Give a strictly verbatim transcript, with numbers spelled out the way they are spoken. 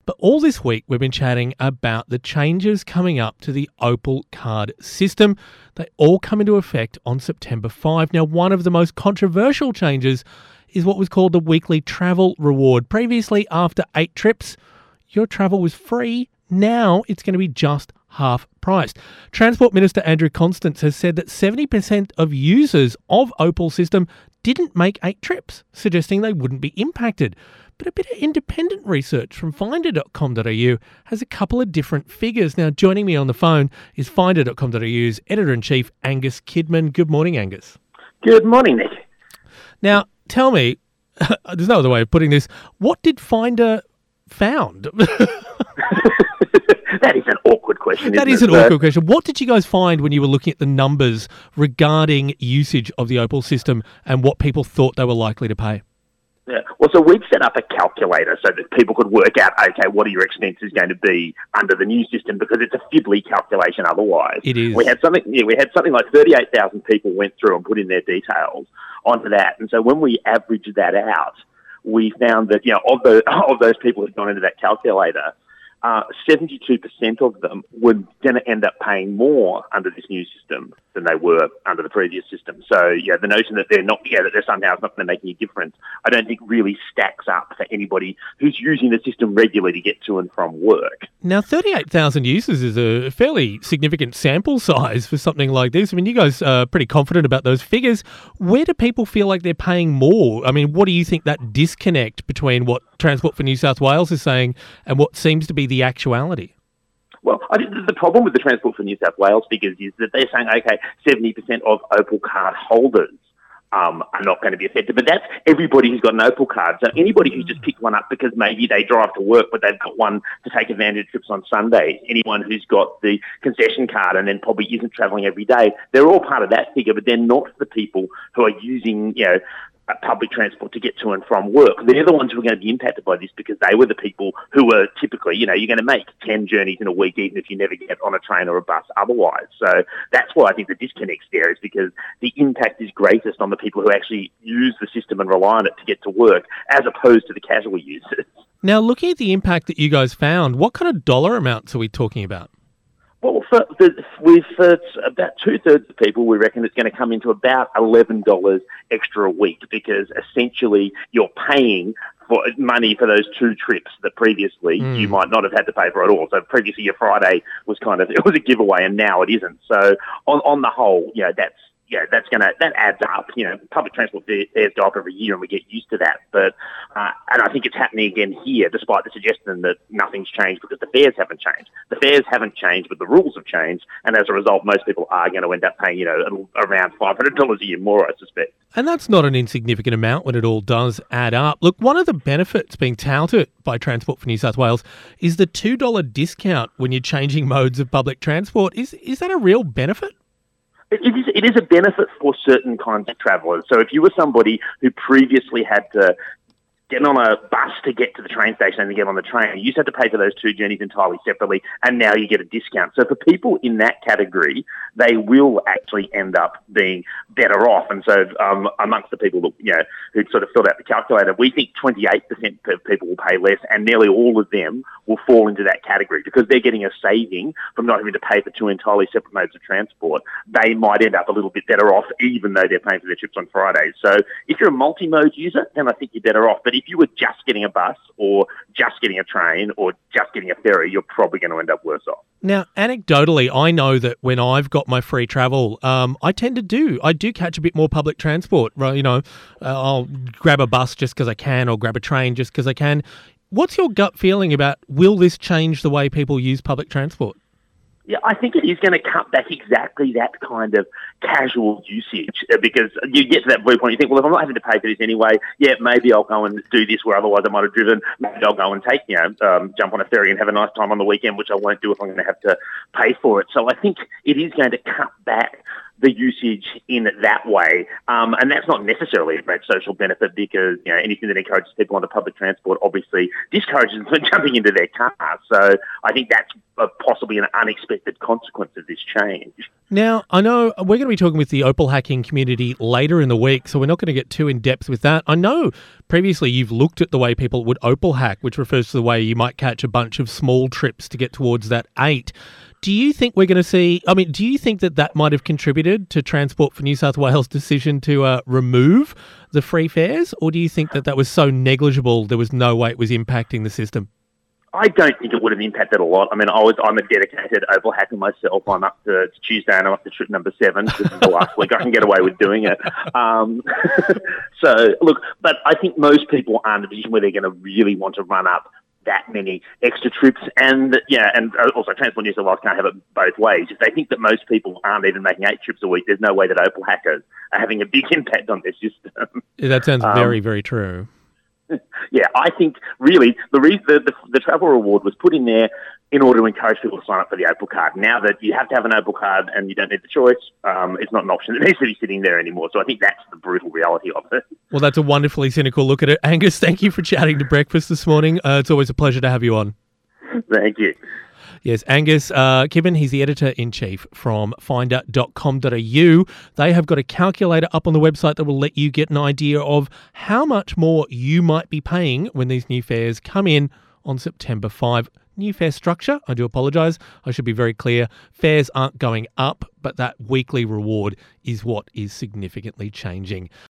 But all this week, we've been chatting about the changes coming up to the Opal card system. They all come into effect on September fifth. Now, one of the most controversial changes is what was called the weekly travel reward. Previously, after eight trips, your travel was free. Now it's going to be just half priced. Transport Minister Andrew Constance has said that seventy percent of users of Opal system didn't make eight trips, suggesting they wouldn't be impacted. But a bit of independent research from finder dot com dot a u has a couple of different figures. Now, joining me on the phone is finder dot com dot a u's editor-in-chief, Angus Kidman. Good morning, Angus. Good morning, Nick. Now, tell me, there's no other way of putting this, what did Finder found? That is an awkward question. That is it? an so, awkward question. What did you guys find when you were looking at the numbers regarding usage of the Opal system and what people thought they were likely to pay? Yeah. Well, so we've set up a calculator so that people could work out, okay, what are your expenses going to be under the new system, because it's a fiddly calculation otherwise. It is. We had something, yeah, we had something like thirty-eight thousand people went through and put in their details onto that. And so when we averaged that out, we found that, you know, of, the, of those people who'd gone into that calculator, Uh, seventy-two percent of them were going to end up paying more under this new system than they were under the previous system. So, yeah, the notion that they're not, yeah, that they're somehow not going to make any difference, I don't think really stacks up for anybody who's using the system regularly to get to and from work. Now, thirty-eight thousand users is a fairly significant sample size for something like this. I mean, you guys are pretty confident about those figures. Where do people feel like they're paying more? I mean, what do you think that disconnect between what Transport for New South Wales is saying and what seems to be the actuality? Well, I think the problem with the Transport for New South Wales figures is that they're saying, okay, seventy percent of Opal card holders um, are not going to be affected, but that's everybody who's got an Opal card. So anybody who just picked one up because maybe they drive to work, but they've got one to take advantage of trips on Sunday, anyone who's got the concession card and then probably isn't travelling every day, they're all part of that figure, but they're not the people who are using, you know, public transport to get to and from work. They're the ones who are going to be impacted by this because they were the people who were typically, you know, you're going to make ten journeys in a week even if you never get on a train or a bus otherwise. So that's why I think the disconnect's there, is because the impact is greatest on the people who actually use the system and rely on it to get to work as opposed to the casual users. Now, looking at the impact that you guys found, what kind of dollar amounts are we talking about? Well, for the, with uh, about two-thirds of people, we reckon it's going to come into about eleven dollars extra a week, because essentially you're paying for money for those two trips that previously mm. you might not have had to pay for at all. So previously your Friday was kind of, it was a giveaway, and now it isn't. So on, on the whole, you know, that's, yeah, that's going to, that adds up. You know, public transport fares go up every year and we get used to that. But, uh, and I think it's happening again here, despite the suggestion that nothing's changed because the fares haven't changed. The fares haven't changed, but the rules have changed. And as a result, most people are going to end up paying, you know, around five hundred dollars a year more, I suspect. And that's not an insignificant amount when it all does add up. Look, one of the benefits being touted by Transport for New South Wales is the two dollars discount when you're changing modes of public transport. Is, is that a real benefit? It is, it is a benefit for certain kinds of travellers. So if you were somebody who previously had to get on a bus to get to the train station and then get on the train, you used to have to pay for those two journeys entirely separately, and now you get a discount. So for people in that category, they will actually end up being better off. And so um, amongst the people that, you know, who sort of filled out the calculator, we think twenty-eight percent of people will pay less, and nearly all of them will fall into that category because they're getting a saving from not having to pay for two entirely separate modes of transport. They might end up a little bit better off, even though they're paying for their trips on Fridays. So if you're a multi-mode user, then I think you're better off. But if you were just getting a bus or just getting a train or just getting a ferry, you're probably going to end up worse off. Now, anecdotally, I know that when I've got my free travel, um, I tend to do. I do catch a bit more public transport. Right? You know, uh, I'll grab a bus just because I can or grab a train just because I can. What's your gut feeling about, will this change the way people use public transport? Yeah, I think it is going to cut back exactly that kind of casual usage, because you get to that viewpoint, you think, well, if I'm not having to pay for this anyway, yeah, maybe I'll go and do this where otherwise I might have driven. Maybe I'll go and take, you know, um, jump on a ferry and have a nice time on the weekend, which I won't do if I'm going to have to pay for it. So I think it is going to cut back the usage in that way. Um, and that's not necessarily a great social benefit because, you know, anything that encourages people onto public transport obviously discourages them from jumping into their cars. So I think that's uh, possibly an unexpected consequence of this change. Now, I know we're going to be talking with the Opal hacking community later in the week, so we're not going to get too in-depth with that. I know previously you've looked at the way people would Opal hack, which refers to the way you might catch a bunch of small trips to get towards that eight. Do you think we're going to see, I mean, do you think that that might have contributed to Transport for New South Wales' decision to uh, remove the free fares, or do you think that that was so negligible there was no way it was impacting the system? I don't think it would have impacted a lot. I mean, I was, I'm a dedicated Opal hacker myself. I'm up to it's Tuesday and I'm up to trip number seven. This is the last week I can get away with doing it. Um, so, look, but I think most people are in a position where they're going to really want to run up that many extra trips. And, yeah, and also Transport New South Wales can't have it both ways. If they think that most people aren't even making eight trips a week, there's no way that Opal hackers are having a big impact on their system. Yeah, that sounds um, very, very true. Yeah, I think really the, re- the, the the travel reward was put in there in order to encourage people to sign up for the Opal card. Now that you have to have an Opal card and you don't need the choice, um, it's not an option that needs to be sitting there anymore. So I think that's the brutal reality of it. Well, that's a wonderfully cynical look at it. Angus, thank you for chatting to Breakfast this morning. Uh, it's always a pleasure to have you on. Thank you. Yes, Angus uh, Kibben, he's the editor-in-chief from finder dot com dot a u. They have got a calculator up on the website that will let you get an idea of how much more you might be paying when these new fares come in on September fifth. New fare structure, I do apologise, I should be very clear, fares aren't going up, but that weekly reward is what is significantly changing.